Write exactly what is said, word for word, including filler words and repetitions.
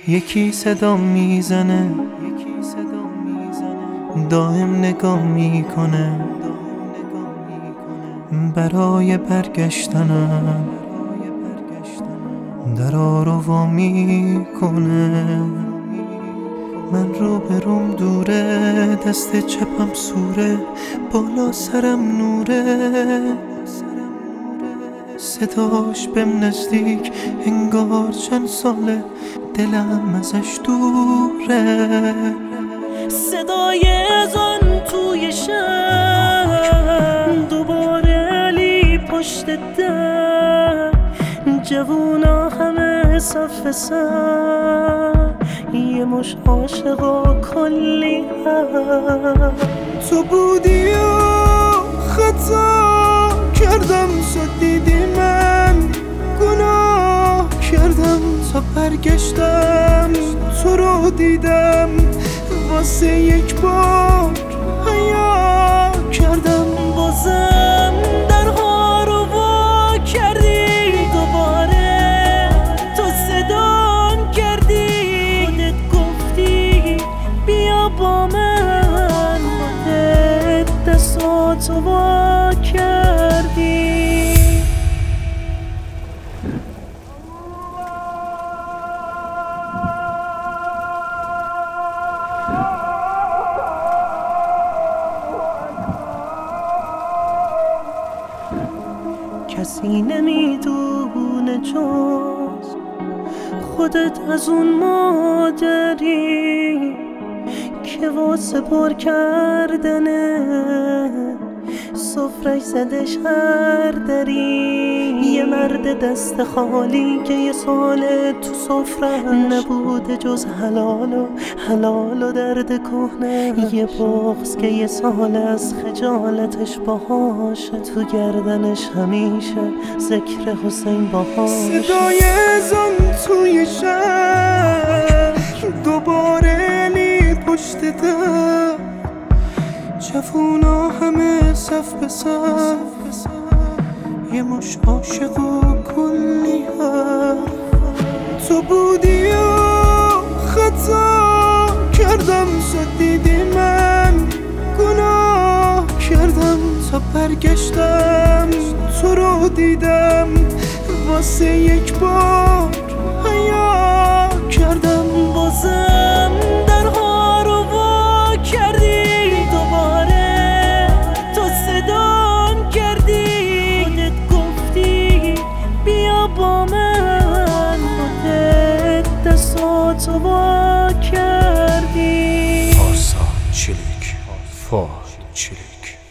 یکی صدا میزنه دائم نگاه میکنه برای برگشتنم درا رو وا میکنه. من رو به روم دوره، دست چپم سوره، بالا سرم نوره، صداش بهم نزدیک انگار چند ساله دلم ازش دوره. صدای اذان توی شب، دوباره علی پشت در، جوونا همه صف صف، یه مش عاشقا کلی هست. تو بودی و خطا کردم، شد دیدی من گناه کردم، تا برگشتم تو رو دیدم، واسه یک بار حیا کردم. بازم درها رو وا کردی، دوباره تو صدام کردی، خودت گفتی بیا با من، خودت دستاتو وا کردی. کسی نمیدونه جز خودت از اون مادری که واسه پر کردنه سفرش زده شهر داری. یه مرد دست خالی که یه سال تو سفره نبوده جز حلال و حلال و درد کهنه، یه بغض که یه سال از خجالتش باهاشه، تو گردنش همیشه ذکر حسین باهاشه. صدای اذان توی شب، دوباره علی پشت در، جوونا همه صف به صف، یه مش عاشق و کلی هست. تو بودی و خطا کردم، شد دیدی من گناه کردم، تا برگشتم تو رو دیدم، واسه یک بار حیا کردم. بازم درها رو وا کردی، دوباره تو صدام کردی، خودت گفتی بیا با من، خودت دستاتو وا کردی. آسان چلیک، فاد چلیک.